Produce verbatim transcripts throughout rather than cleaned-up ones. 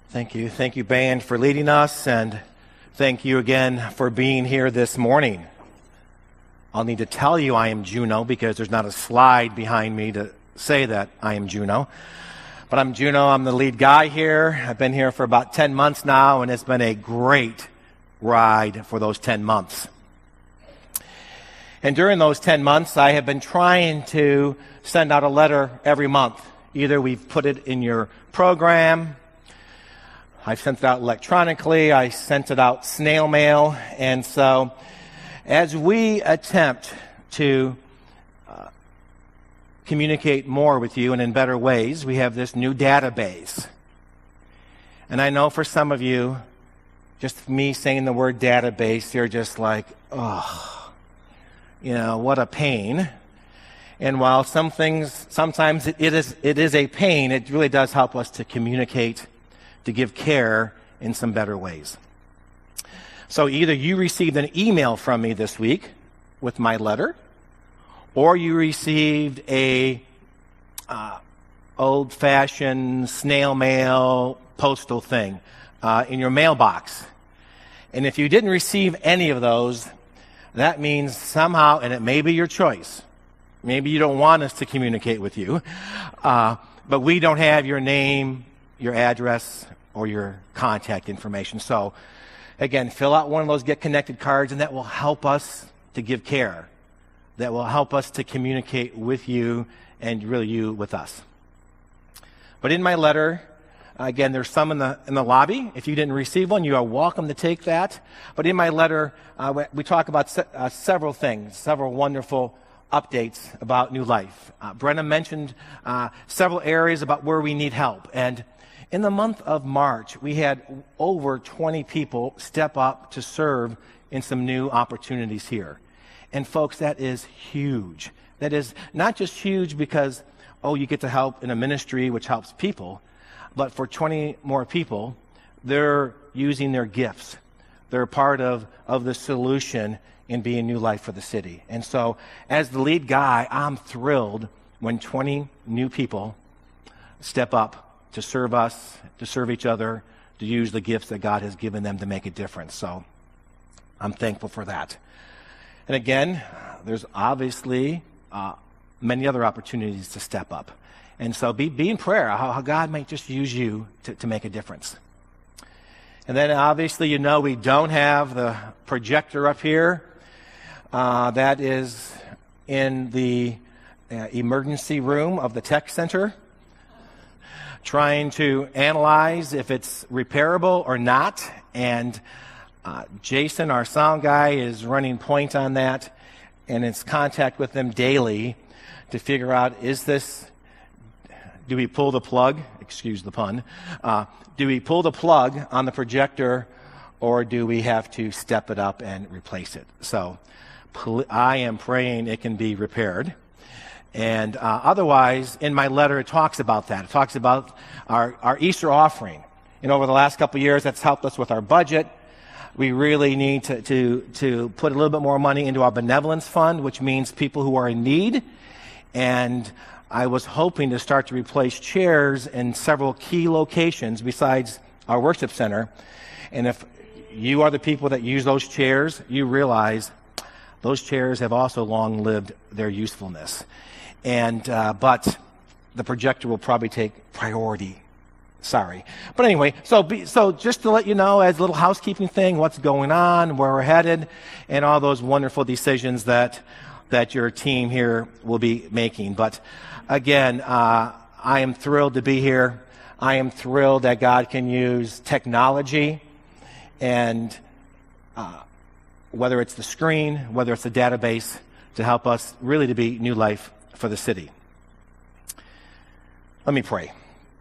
Thank you. Thank you, band, for leading us, and thank you again for being here this morning. I'll need to tell you I am Juno because there's not a slide behind me to say that I am Juno. But I'm Juno. I'm the lead guy here. I've been here for about ten months now, and it's been a great ride for those ten months. And during those ten months, I have been trying to send out a letter every month. Either we've put it in your program, I've sent it out electronically, I sent it out snail mail, and so as we attempt to uh, communicate more with you and in better ways, we have this new database. And I know for some of you, just me saying the word database, you're just like, oh, you know, what a pain. And while some things, sometimes it, it is it is a pain, it really does help us to communicate, to give care in some better ways. So either you received an email from me this week with my letter, or you received a uh, old-fashioned snail mail postal thing uh, in your mailbox. And if you didn't receive any of those, that means somehow, and it may be your choice, maybe you don't want us to communicate with you, uh, but we don't have your name, your address, or your contact information. So, again, fill out one of those Get Connected cards, and that will help us to give care. That will help us to communicate with you and really you with us. But in my letter, again, there's some in the in the lobby. If you didn't receive one, you are welcome to take that. But in my letter, uh, we talk about se- uh, several things, several wonderful updates about New Life. Uh, Brenna mentioned uh, several areas about where we need help. And in the month of March, we had over twenty people step up to serve in some new opportunities here. And folks, that is huge. That is not just huge because, oh, you get to help in a ministry which helps people, but for twenty more people, they're using their gifts. They're part of, of the solution in being New Life for the city. And so, as the lead guy, I'm thrilled when twenty new people step up to serve us, to serve each other, to use the gifts that God has given them to make a difference. So I'm thankful for that. And again, there's obviously uh, many other opportunities to step up. And so be, be in prayer, how, how God might just use you to, to make a difference. And then obviously, you know, we don't have the projector up here. Uh, that is in the uh, emergency room of the tech center, trying to analyze if it's repairable or not. And uh, Jason, our sound guy, is running point on that, and it's contact with them daily to figure out, is this, do we pull the plug, excuse the pun, uh, do we pull the plug on the projector, or do we have to step it up and replace it? So pl- I am praying it can be repaired. And uh, otherwise, in my letter, it talks about that. It talks about our, our Easter offering. And over the last couple of years, that's helped us with our budget. We really need to, to, to put a little bit more money into our benevolence fund, which means people who are in need. And I was hoping to start to replace chairs in several key locations besides our worship center. And if you are the people that use those chairs, you realize those chairs have also long lived their usefulness. And uh, but the projector will probably take priority. Sorry, but anyway, so be, so just to let you know, as a little housekeeping thing, what's going on, where we're headed, and all those wonderful decisions that that your team here will be making. But again, uh, I am thrilled to be here. I am thrilled that God can use technology, and uh, whether it's the screen, whether it's the database, to help us really to be New Life for the city. Let me pray.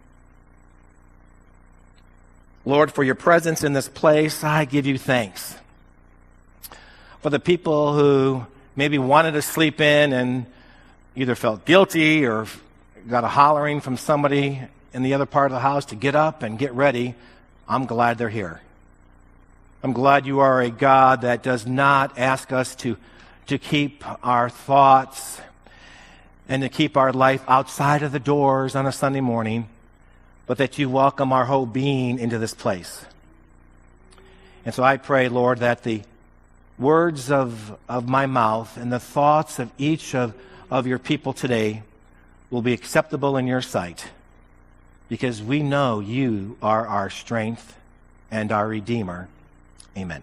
Lord, for your presence in this place, I give you thanks. For the people who maybe wanted to sleep in and either felt guilty or got a hollering from somebody in the other part of the house to get up and get ready, I'm glad they're here. I'm glad you are a God that does not ask us to, to keep our thoughts and to keep our life outside of the doors on a Sunday morning, but that you welcome our whole being into this place. And so I pray, Lord, that the words of, of my mouth and the thoughts of each of, of your people today will be acceptable in your sight, because we know you are our strength and our Redeemer. Amen.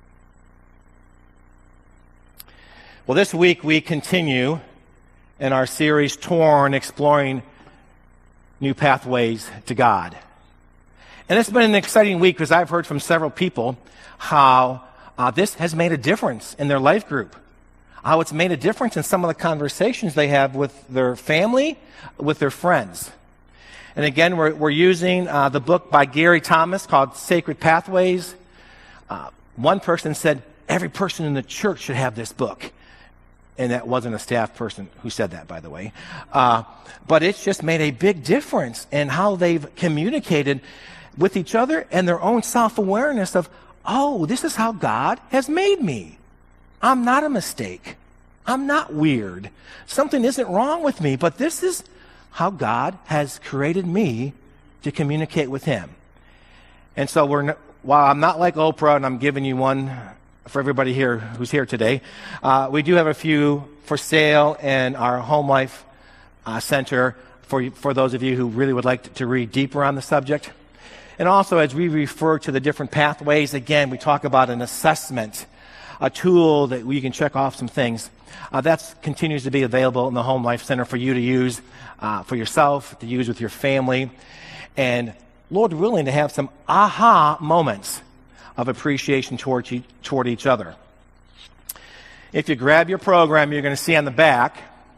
Well, this week we continue in our series, Torn, exploring new pathways to God. And it's been an exciting week because I've heard from several people how uh, this has made a difference in their life group, how it's made a difference in some of the conversations they have with their family, with their friends. And again, we're, we're using uh, the book by Gary Thomas called Sacred Pathways. Uh, one person said, every person in the church should have this book. And that wasn't a staff person who said that, by the way. Uh, but it's just made a big difference in how they've communicated with each other and their own self-awareness of, oh, this is how God has made me. I'm not a mistake. I'm not weird. Something isn't wrong with me, but this is how God has created me to communicate with him. And so we're, while I'm not like Oprah and I'm giving you one for everybody here who's here today, uh, we do have a few for sale in our Home Life uh, Center for, for those of you who really would like to, to read deeper on the subject. And also, as we refer to the different pathways, again, we talk about an assessment, a tool that we can check off some things. Uh, that continues to be available in the Home Life Center for you to use uh, for yourself, to use with your family, and Lord willing, to have some aha moments of appreciation toward each, toward each other. If you grab your program, you're going to see on the back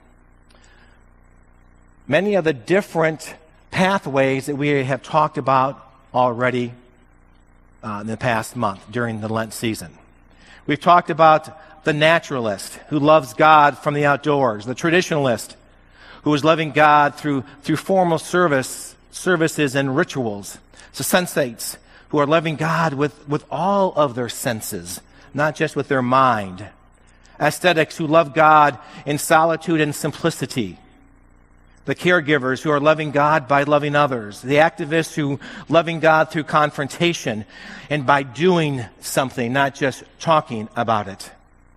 many of the different pathways that we have talked about already uh, in the past month during the Lent season. We've talked about the naturalist who loves God from the outdoors, the traditionalist who is loving God through, through formal service, services and rituals, the sensates who are loving God with, with all of their senses, not just with their mind. Aesthetics who love God in solitude and simplicity. The caregivers who are loving God by loving others. The activists who loving God through confrontation and by doing something, not just talking about it.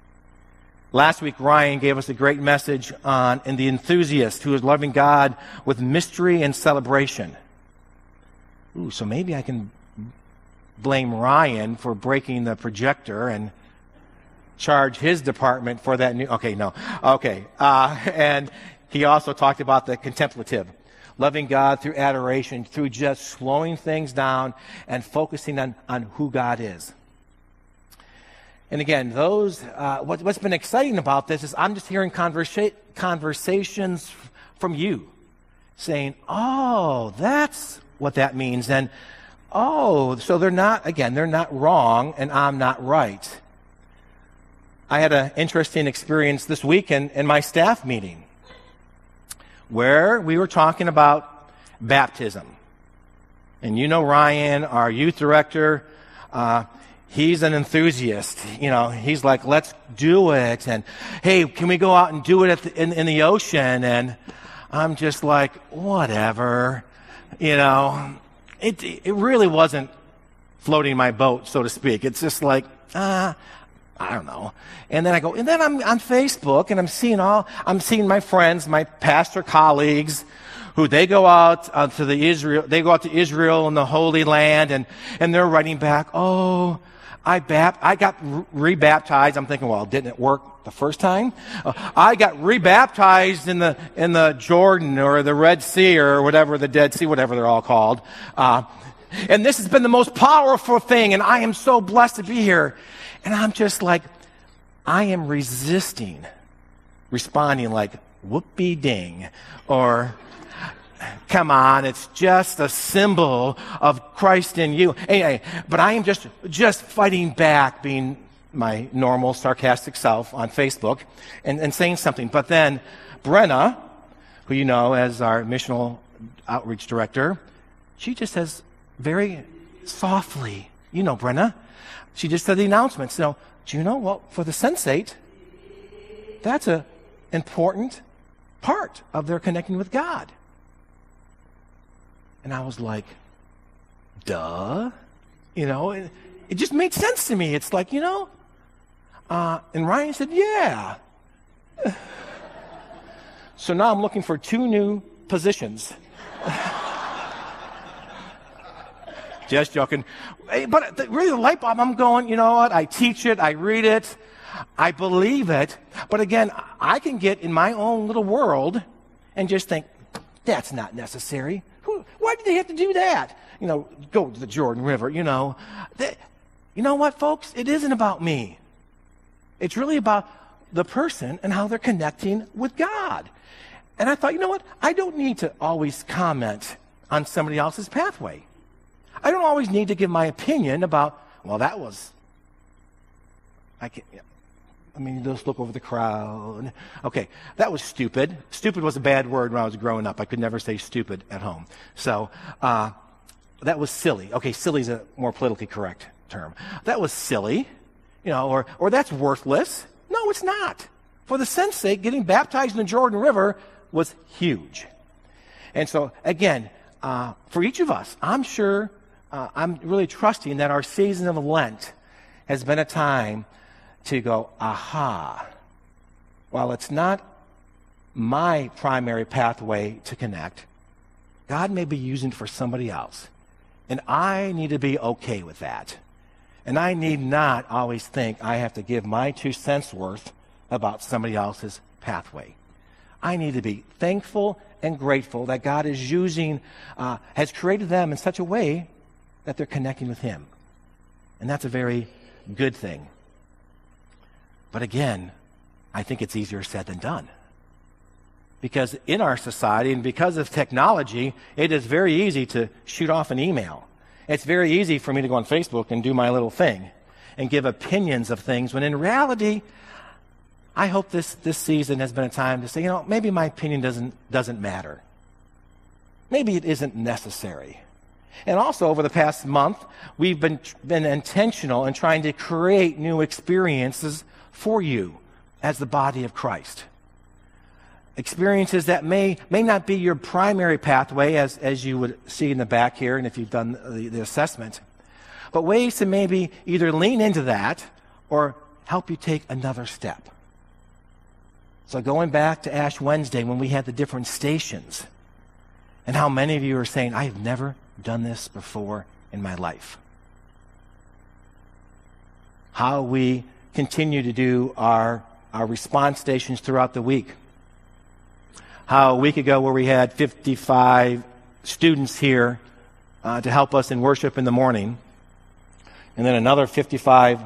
Last week, Ryan gave us a great message on and the enthusiast who is loving God with mystery and celebration. Ooh, so maybe I can blame Ryan for breaking the projector and charge his department for that new... Okay, no. Okay. Uh, and he also talked about the contemplative, loving God through adoration, through just slowing things down and focusing on, on who God is. And again, those uh, what, what's been exciting about this is I'm just hearing conversa- conversations from you saying, oh, that's what that means. And oh, so they're not, again, they're not wrong and I'm not right. I had an interesting experience this week in, in my staff meeting where we were talking about baptism. And you know Ryan, our youth director, uh, he's an enthusiast. You know, he's like, let's do it. And, hey, can we go out and do it at the, in, in the ocean? And I'm just like, whatever, you know. It it really wasn't floating my boat, so to speak. It's just like, ah, uh, I don't know. And then I go, and then I'm on Facebook, and I'm seeing all, I'm seeing my friends, my pastor colleagues, who they go out uh, to the Israel, they go out to Israel and the Holy Land, and and they're writing back, oh, I bap, I got rebaptized. I'm thinking, well, didn't it work the first time? Uh, I got rebaptized in the in the Jordan or the Red Sea or whatever, the Dead Sea, whatever they're all called. Uh, and this has been the most powerful thing, and I am so blessed to be here. And I'm just like, I am resisting responding like, whoopee ding, or come on, it's just a symbol of Christ in you. Anyway, but I am just just fighting back, being my normal sarcastic self on Facebook and, and saying something. But then Brenna, who you know as our missional outreach director, she just says very softly, you know Brenna, she just said the announcement. So, do you know, well, for the sensate, that's an important part of their connecting with God. And I was like, duh. You know, it, it just made sense to me. It's like, you know, uh, and Ryan said, yeah. So now I'm looking for two new positions. Just joking. But the, really the light bulb, I'm going, you know what? I teach it, I read it, I believe it. But again, I can get in my own little world and just think, that's not necessary. Who, why do they have to do that? You know, go to the Jordan River, you know. They, you know what, folks? It isn't about me. It's really about the person and how they're connecting with God. And I thought, you know what? I don't need to always comment on somebody else's pathway. I don't always need to give my opinion about, well, that was, I can't, yeah. I mean, just look over the crowd. Okay, that was stupid. Stupid was a bad word when I was growing up. I could never say stupid at home. So uh, that was silly. Okay, silly is a more politically correct term. That was silly, you know, or, or that's worthless. No, it's not. For the sense sake, getting baptized in the Jordan River was huge. And so, again, uh, for each of us, I'm sure, uh, I'm really trusting that our season of Lent has been a time to go, aha, while it's not my primary pathway to connect, God may be using it for somebody else. And I need to be okay with that. And I need not always think I have to give my two cents worth about somebody else's pathway. I need to be thankful and grateful that God is using, uh, has created them in such a way that they're connecting with Him. And that's a very good thing. But again, I think it's easier said than done. Because in our society and because of technology, it is very easy to shoot off an email. It's very easy for me to go on Facebook and do my little thing and give opinions of things when in reality, I hope this, this season has been a time to say, you know, maybe my opinion doesn't, doesn't matter. Maybe it isn't necessary. And also over the past month, we've been, been intentional in trying to create new experiences for you as the body of Christ. Experiences that may may not be your primary pathway, as, as you would see in the back here, and if you've done the, the assessment, but ways to maybe either lean into that or help you take another step. So going back to Ash Wednesday when we had the different stations, and how many of you are saying, I have never done this before in my life. How we continue to do our, our response stations throughout the week. How a week ago where we had fifty-five students here uh, to help us in worship in the morning, and then another fifty-five,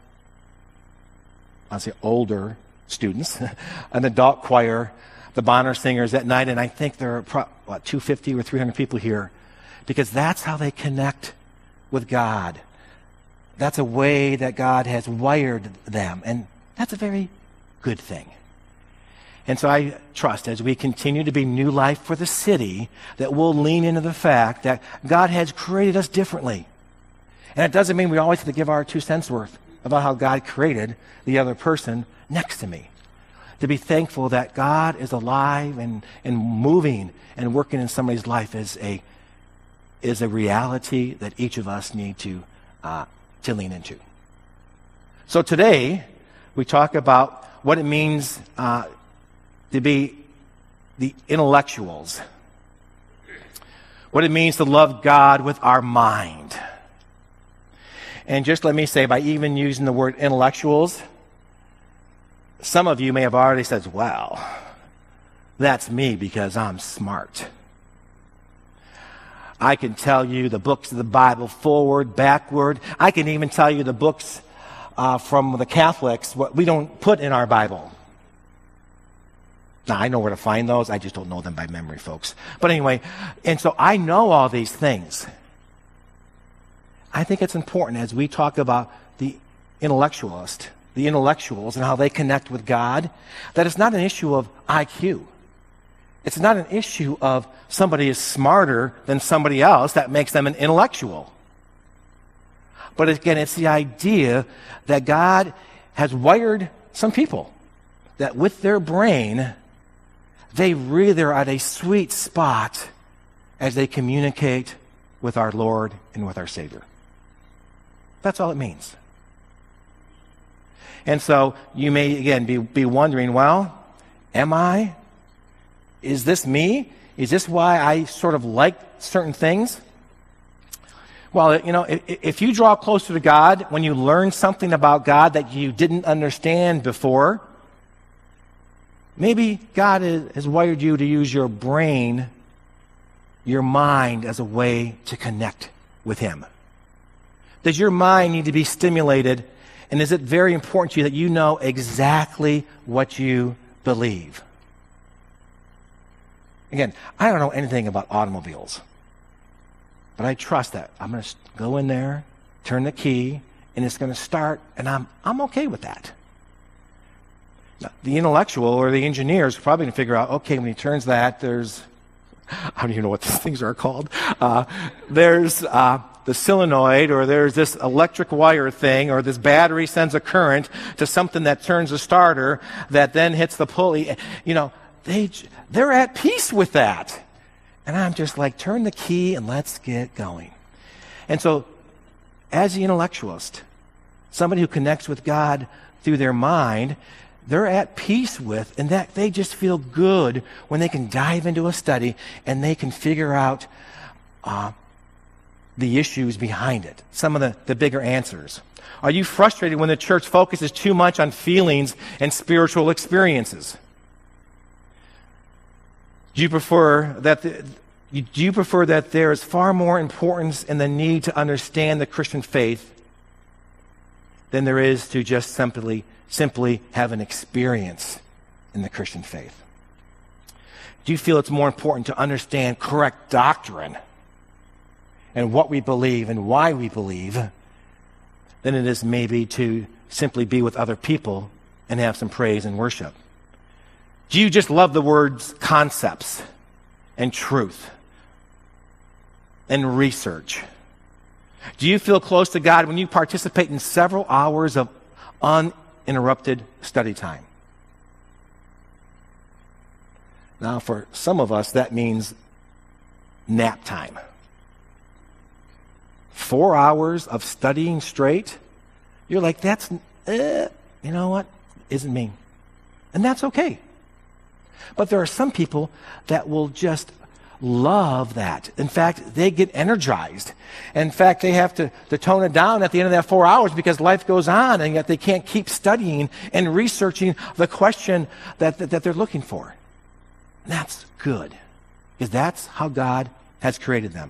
I'll say older students, an adult choir, the Bonner Singers at night, and I think there are pro- what, two hundred fifty or three hundred people here, because that's how they connect with God. That's a way that God has wired them, and that's a very good thing. And so I trust as we continue to be New Life for the City that we'll lean into the fact that God has created us differently. And it doesn't mean we always have to give our two cents worth about how God created the other person next to me. To be thankful that God is alive and, and moving and working in somebody's life is a, is a reality that each of us need to, uh, to lean into. So today, we talk about what it means uh, to be the intellectuals. What it means to love God with our mind. And just let me say, by even using the word intellectuals, some of you may have already said, well, that's me because I'm smart. I can tell you the books of the Bible forward, backward. I can even tell you the books uh, from the Catholics, what we don't put in our Bible. Now, I know where to find those. I just don't know them by memory, folks. But anyway, and so I know all these things. I think it's important as we talk about the intellectualist, the intellectuals and how they connect with God, that it's not an issue of I Q. It's not an issue of somebody is smarter than somebody else that makes them an intellectual. But again, it's the idea that God has wired some people that with their brain, they really are at a sweet spot as they communicate with our Lord and with our Savior. That's all it means. And so you may, again, be, be wondering, well, am I? Is this me? Is this why I sort of like certain things? Well, you know, if, if you draw closer to God, when you learn something about God that you didn't understand before, maybe God is, has wired you to use your brain, your mind, as a way to connect with Him. Does your mind need to be stimulated? And is it very important to you that you know exactly what you believe? Again, I don't know anything about automobiles, but I trust that I'm going to go in there, turn the key, and it's going to start, and I'm I'm okay with that. Now, the intellectual or the engineer is probably going to figure out, okay, when he turns that, there's, I don't even know what these things are called. Uh, there's uh, the solenoid, or there's this electric wire thing, or this battery sends a current to something that turns a starter that then hits the pulley. You know, they, they're at peace with that. And I'm just like, turn the key and let's get going. And so, as the intellectualist, somebody who connects with God through their mind, they're at peace with, and that they just feel good when they can dive into a study and they can figure out uh, the issues behind it, some of the, the bigger answers. Are you frustrated when the church focuses too much on feelings and spiritual experiences? Do you prefer that the, do you prefer that there is far more importance in the need to understand the Christian faith than there is to just simply simply have an experience in the Christian faith? Do you feel it's more important to understand correct doctrine and what we believe and why we believe than it is maybe to simply be with other people and have some praise and worship? Do you just love the words concepts and truth and research? Do you feel close to God when you participate in several hours of uninterrupted study time? Now, for some of us, that means nap time. Four hours of studying straight, you're like, that's, uh, you know what, isn't me. And that's okay. But there are some people that will just love that. In fact, they get energized. In fact, they have to, to tone it down at the end of that four hours because life goes on, and yet they can't keep studying and researching the question that, that, that they're looking for. And that's good, because that's how God has created them.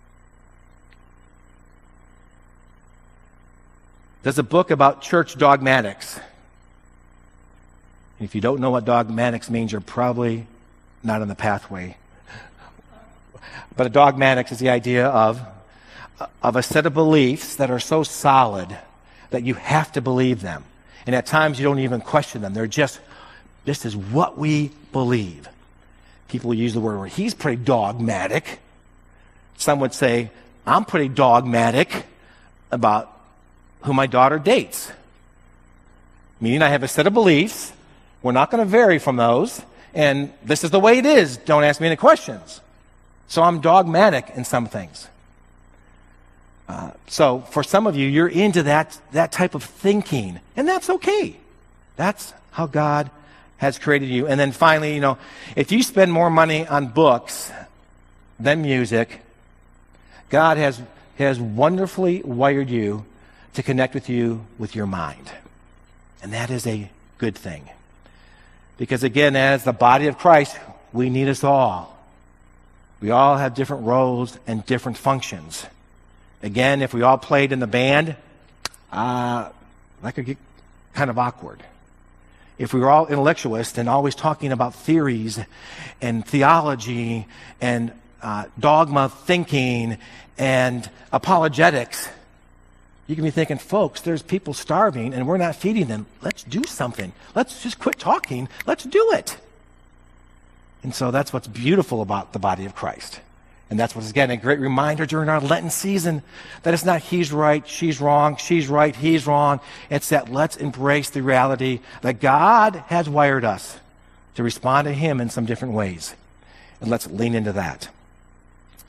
There's a book about church dogmatics. If you don't know what dogmatics means, you're probably not on the pathway. But a dogmatics is the idea of, of a set of beliefs that are so solid that you have to believe them. And at times you don't even question them. They're just, this is what we believe. People use the word, well, he's pretty dogmatic. Some would say, I'm pretty dogmatic about who my daughter dates. Meaning I have a set of beliefs. We're not going to vary from those. And this is the way it is. Don't ask me any questions. So I'm dogmatic in some things. Uh, so for some of you, you're into that, that type of thinking. And that's okay. That's how God has created you. And then finally, you know, if you spend more money on books than music, God has, has wonderfully wired you to connect with you with your mind. And that is a good thing. Because again, as the body of Christ, we need us all. We all have different roles and different functions. Again, if we all played in the band, uh, that could get kind of awkward. If we were all intellectualists and always talking about theories and theology and uh, dogma thinking and apologetics, you can be thinking, folks, there's people starving and we're not feeding them. Let's do something. Let's just quit talking. Let's do it. And so that's what's beautiful about the body of Christ. And that's what's, again, a great reminder during our Lenten season, that it's not he's right, she's wrong, she's right, he's wrong. It's that let's embrace the reality that God has wired us to respond to him in some different ways. And let's lean into that.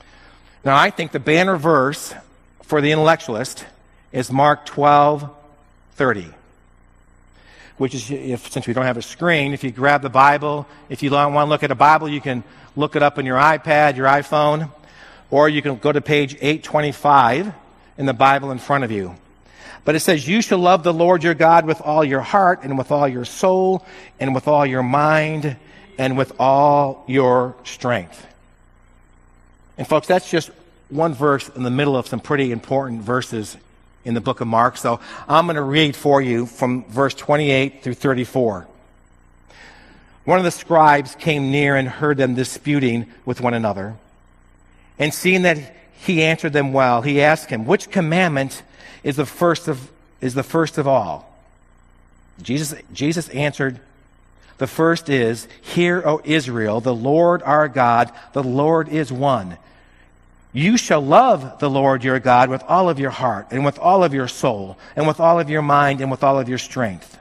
Now, I think the banner verse for the intellectualist is Mark twelve thirty, which is, if since we don't have a screen, if you grab the Bible, if you want to look at a Bible, you can look it up on your iPad, your iPhone, or you can go to page eight twenty-five in the Bible in front of you. But it says, you shall love the Lord your God with all your heart and with all your soul and with all your mind and with all your strength. And folks, that's just one verse in the middle of some pretty important verses in the book of Mark. So I'm going to read for you from verse twenty-eight through thirty-four. One of the scribes came near and heard them disputing with one another. And seeing that he answered them well, he asked him, which commandment is the first of is the first of all? Jesus, Jesus answered, the first is, hear, O Israel, the Lord our God, the Lord is one. You shall love the Lord your God with all of your heart and with all of your soul and with all of your mind and with all of your strength.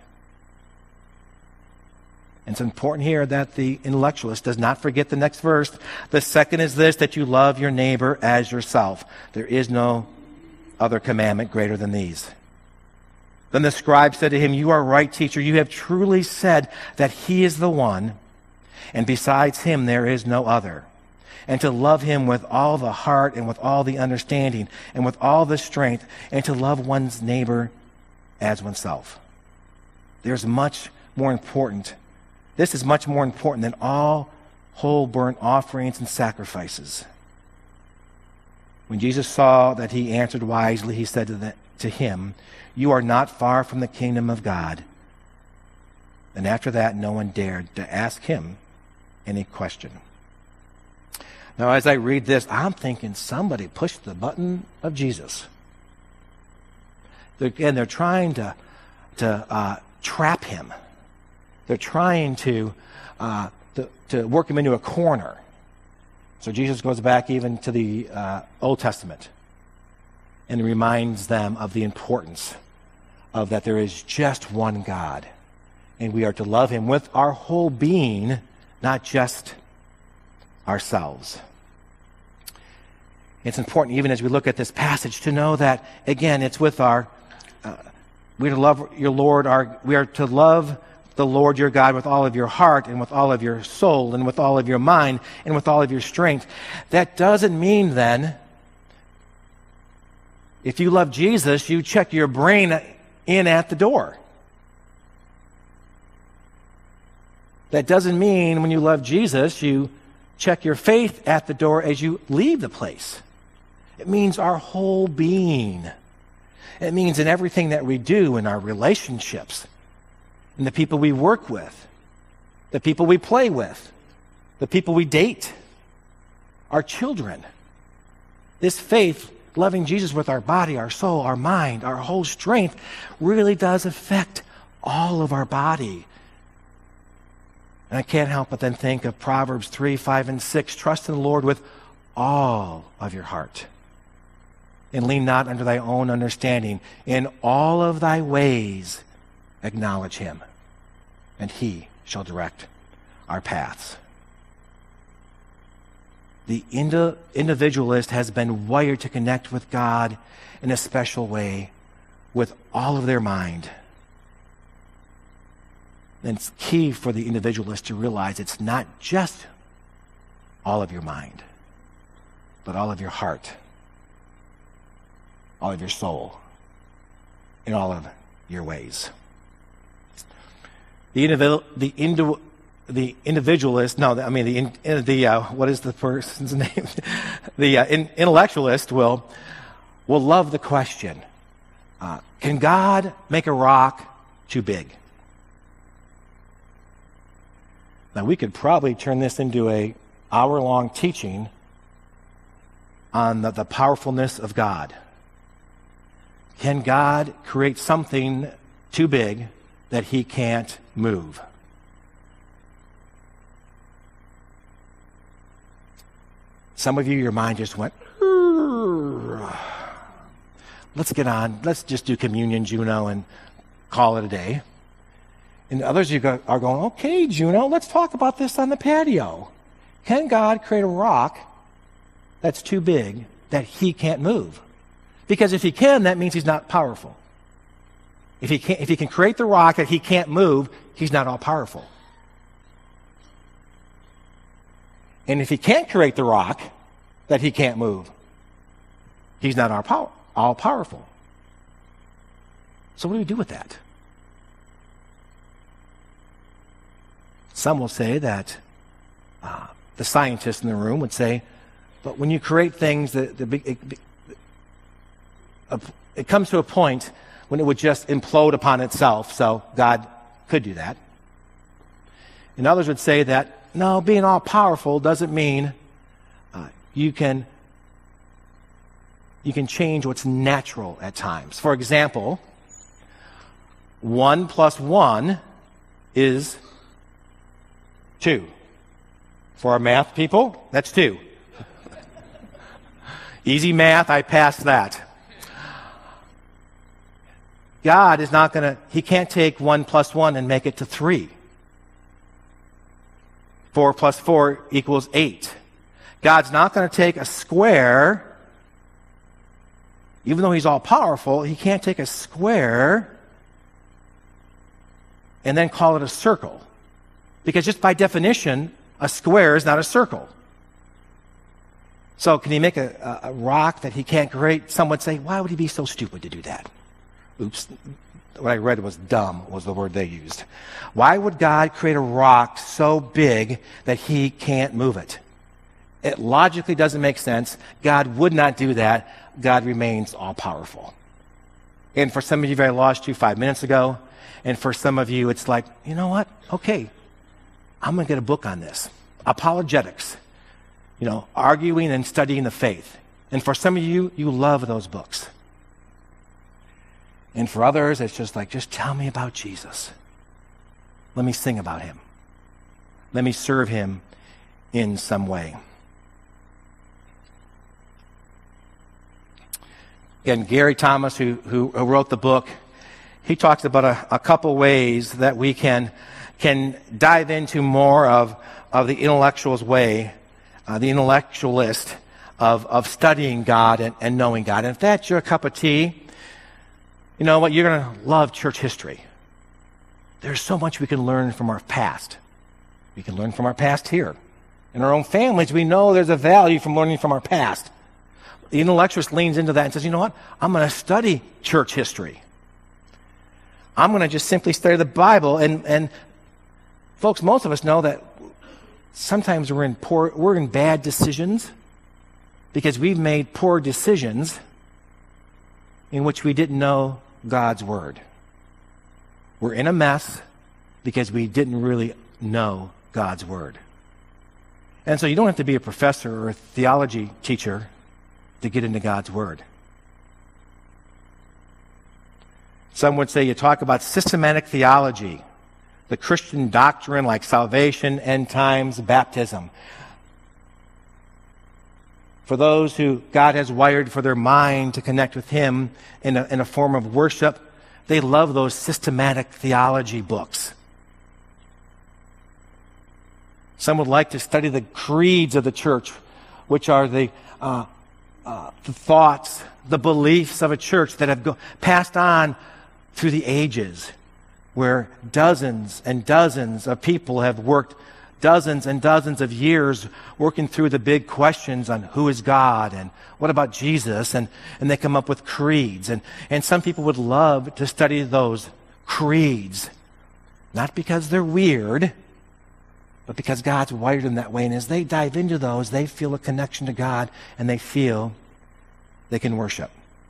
And it's important here that the intellectualist does not forget the next verse. The second is this, that you love your neighbor as yourself. There is no other commandment greater than these. Then the scribe said to him, you are right, teacher. You have truly said that he is the one, and besides him there is no other. And to love him with all the heart and with all the understanding and with all the strength, and to love one's neighbor as oneself. There's much more important. This is much more important than all whole burnt offerings and sacrifices. When Jesus saw that he answered wisely, he said to, the, to him, you are not far from the kingdom of God. And after that, no one dared to ask him any question. Now, as I read this, I'm thinking somebody pushed the button of Jesus. They're, and they're trying to, to uh, trap him. They're trying to, uh, to, to work him into a corner. So Jesus goes back even to the uh, Old Testament and reminds them of the importance of that there is just one God. And we are to love him with our whole being, not just ourselves. It's important, even as we look at this passage, to know that, again, it's with our, uh, we are to love your Lord, our, we are to love the Lord your God with all of your heart and with all of your soul and with all of your mind and with all of your strength. That doesn't mean then, if you love Jesus, you check your brain in at the door. That doesn't mean when you love Jesus, you check your faith at the door as you leave the place. It means our whole being. It means in everything that we do, in our relationships, in the people we work with, the people we play with, the people we date, our children. This faith, loving Jesus with our body, our soul, our mind, our whole strength, really does affect all of our body. And I can't help but then think of Proverbs three, five, and six. Trust in the Lord with all of your heart, and lean not unto thy own understanding. In all of thy ways acknowledge him, and he shall direct our paths. The indi- individualist has been wired to connect with God in a special way with all of their mind. And it's key for the individualist to realize it's not just all of your mind, but all of your heart, all of your soul, in all of your ways. The individual, the indi- the individualist, no, I mean the in, the uh, what is the person's name? the uh, in, intellectualist will will love the question: uh, can God make a rock too big? Now, we could probably turn this into a hour-long teaching on the, the powerfulness of God. Can God create something too big that he can't move? Some of you, your mind just went, let's get on. Let's just do communion, Juno, and call it a day. And others of you are going, okay, Juno, let's talk about this on the patio. Can God create a rock that's too big that he can't move. Because if he can, that means he's not powerful. If he can, if he can create the rock that he can't move, he's not all powerful. And if he can't create the rock that he can't move, he's not all, power, all powerful. So what do we do with that? Some will say that uh, the scientists in the room would say, but when you create things, that the, it, it, it comes to a point when it would just implode upon itself, so God could do that. And others would say that, no, being all powerful doesn't mean uh, you can you can change what's natural at times. For example, one plus one is two. For our math people, that's two. Easy math, I passed that. God is not going to, he can't take one plus one and make it to three. Four plus four equals eight. God's not going to take a square, even though he's all powerful, he can't take a square and then call it a circle. Because just by definition, a square is not a circle. So can he make a, a, a rock that he can't create? Some would say, why would he be so stupid to do that? Oops. What I read was dumb, was the word they used. Why would God create a rock so big that he can't move it? It logically doesn't make sense. God would not do that. God remains all-powerful. And for some of you, I lost you five minutes ago. And for some of you, it's like, you know what? Okay, I'm going to get a book on this. Apologetics. You know, arguing and studying the faith. And for some of you, you love those books. And for others, it's just like, just tell me about Jesus. Let me sing about him. Let me serve him in some way. Again, Gary Thomas, who, who wrote the book, he talks about a, a couple ways that we can, can dive into more of, of the intellectual's way, uh, the intellectualist of, of studying God and, and knowing God. And if that's your cup of tea, you know what? You're going to love church history. There's so much we can learn from our past. We can learn from our past here. In our own families, we know there's a value from learning from our past. The intellectualist leans into that and says, you know what? I'm going to study church history. I'm going to just simply study the Bible. And, and folks, most of us know that sometimes we're in poor, we're in bad decisions because we've made poor decisions in which we didn't know God's word. We're in a mess because we didn't really know God's word. And so you don't have to be a professor or a theology teacher to get into God's word. Some would say you talk about systematic theology, the Christian doctrine like salvation, end times, baptism. For those who God has wired for their mind to connect with him in a, in a form of worship, they love those systematic theology books. Some would like to study the creeds of the church, which are the, uh, uh, the thoughts, the beliefs of a church that have go- passed on through the ages, where dozens and dozens of people have worked dozens and dozens of years working through the big questions on who is God and what about Jesus, and, and they come up with creeds. And, and some people would love to study those creeds, not because they're weird, but because God's wired them that way. And as they dive into those, they feel a connection to God and they feel they can worship.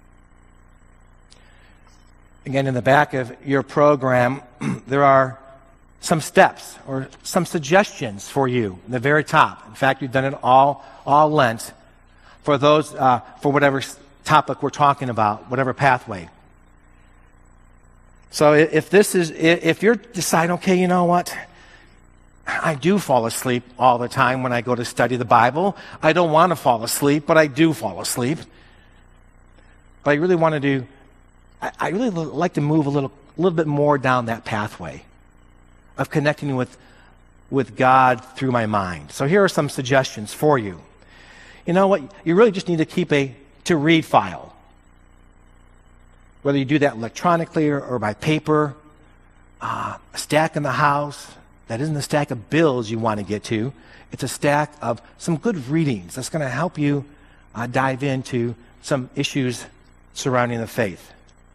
Again, in the back of your program, there are some steps or some suggestions for you in the very top. In fact, we've done it all, all Lent for those, uh, for whatever topic we're talking about, whatever pathway. So if this is, if you're deciding, okay, you know what? I do fall asleep all the time when I go to study the Bible. I don't want to fall asleep, but I do fall asleep. But I really want to do, I, I really like to move a little, a little bit more down that pathway of connecting with, with God through my mind. So here are some suggestions for you. you know what? You really just need to keep a to-read file. Whether you do that electronically or, or by paper, uh, a stack in the house, that isn't a stack of bills you want to get to. It's a stack of some good readings that's going to help you uh, dive into some issues surrounding the faith.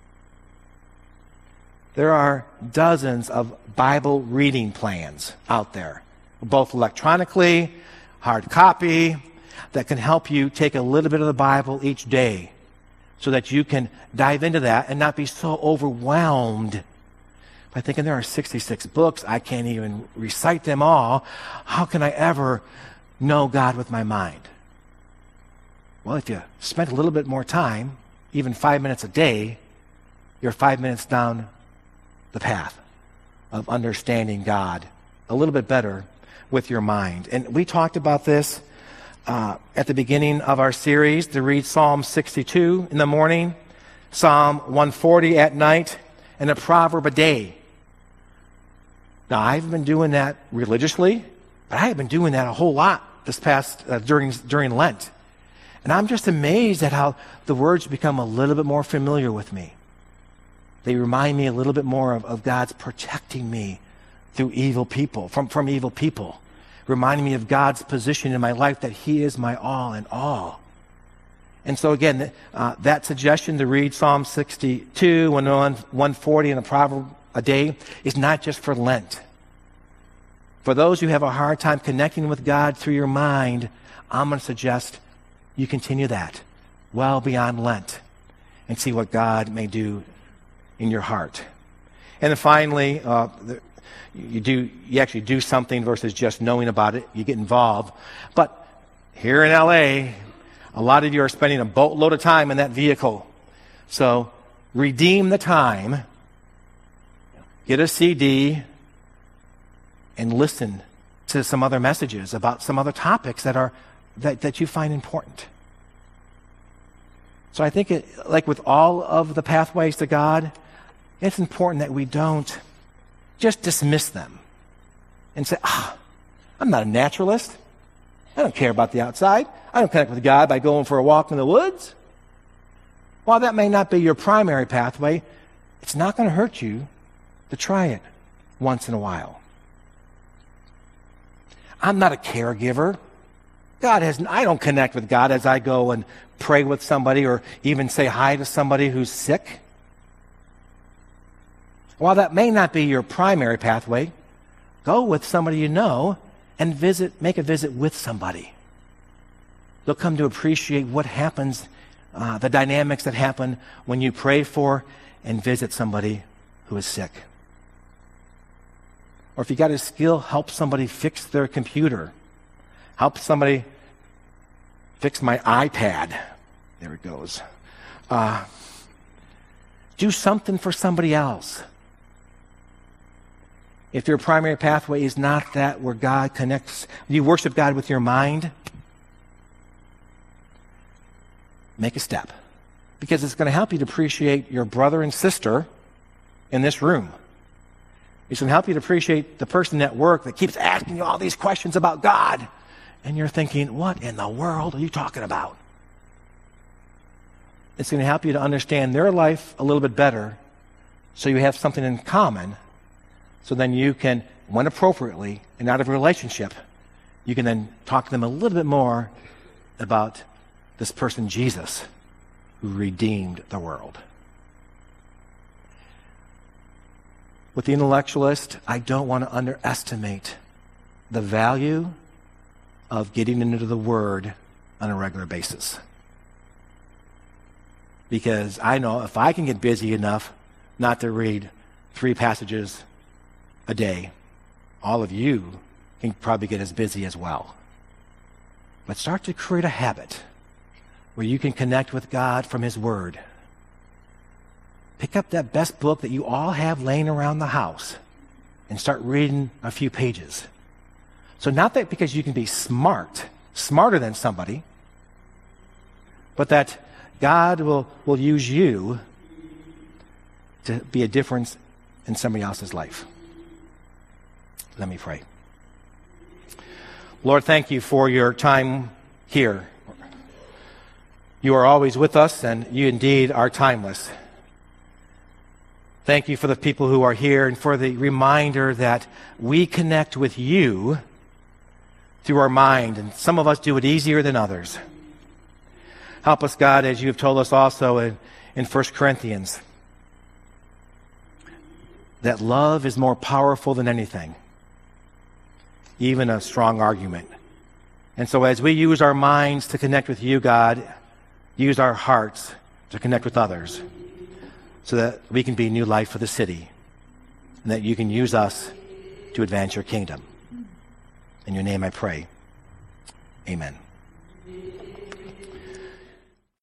There are dozens of Bible reading plans out there, both electronically, hard copy, that can help you take a little bit of the Bible each day so that you can dive into that and not be so overwhelmed by thinking there are sixty-six books, I can't even recite them all. How can I ever know God with my mind? Well, if you spent a little bit more time, even five minutes a day, you're five minutes down the path of understanding God a little bit better with your mind. And we talked about this uh, at the beginning of our series, to read Psalm sixty-two in the morning, Psalm one forty at night, and a proverb a day. Now, I've been doing that religiously, but I have been doing that a whole lot this past, uh, during, during Lent. And I'm just amazed at how the words become a little bit more familiar with me. They remind me a little bit more of, of God's protecting me through evil people, from, from evil people. Reminding me of God's position in my life, that He is my all in all. And so again, uh, that suggestion to read Psalm sixty-two, one forty, and a proverb a day is not just for Lent. For those who have a hard time connecting with God through your mind, I'm going to suggest you continue that well beyond Lent and see what God may do in your heart. And then finally, uh, the, you do you actually do something versus just knowing about it. You get involved. But here in L A, a lot of you are spending a boatload of time in that vehicle. So redeem the time. Get a C D and listen to some other messages about some other topics that are that, that you find important. So I think, it, like with all of the pathways to God, it's important that we don't just dismiss them and say, ah, I'm not a naturalist. I don't care about the outside. I don't connect with God by going for a walk in the woods. While that may not be your primary pathway, it's not going to hurt you to try it once in a while. I'm not a caregiver. God has, I don't connect with God as I go and pray with somebody or even say hi to somebody who's sick. While that may not be your primary pathway, go with somebody you know and visit, make a visit with somebody. You'll come to appreciate what happens, uh, the dynamics that happen when you pray for and visit somebody who is sick. Or if you got a skill, help somebody fix their computer. Help somebody fix my iPad. There it goes. Uh, do something for somebody else. If your primary pathway is not that where God connects, you worship God with your mind, make a step. Because it's going to help you to appreciate your brother and sister in this room. It's going to help you to appreciate the person at work that keeps asking you all these questions about God. And you're thinking, what in the world are you talking about? It's going to help you to understand their life a little bit better so you have something in common. So then you can, when appropriately and out of a relationship, you can then talk to them a little bit more about this person, Jesus, who redeemed the world. With the intellectualist, I don't want to underestimate the value of getting into the Word on a regular basis. Because I know if I can get busy enough not to read three passages a day, all of you can probably get as busy as well. But start to create a habit where you can connect with God from His Word. Pick up that best book that you all have laying around the house and start reading a few pages. So not that because you can be smart, smarter than somebody, but that God will, will use you to be a difference in somebody else's life. Let me pray. Lord, thank you for your time here You are always with us, and you indeed are timeless. Thank you for the people who are here and for the reminder that we connect with you through our mind, and some of us do it easier than others. Help us, God, as you have told us also in, in First Corinthians, that love is more powerful than anything, even a strong argument. And so as we use our minds to connect with you, God, use our hearts to connect with others so that we can be new life for the city and that you can use us to advance your kingdom. In your name I pray. Amen.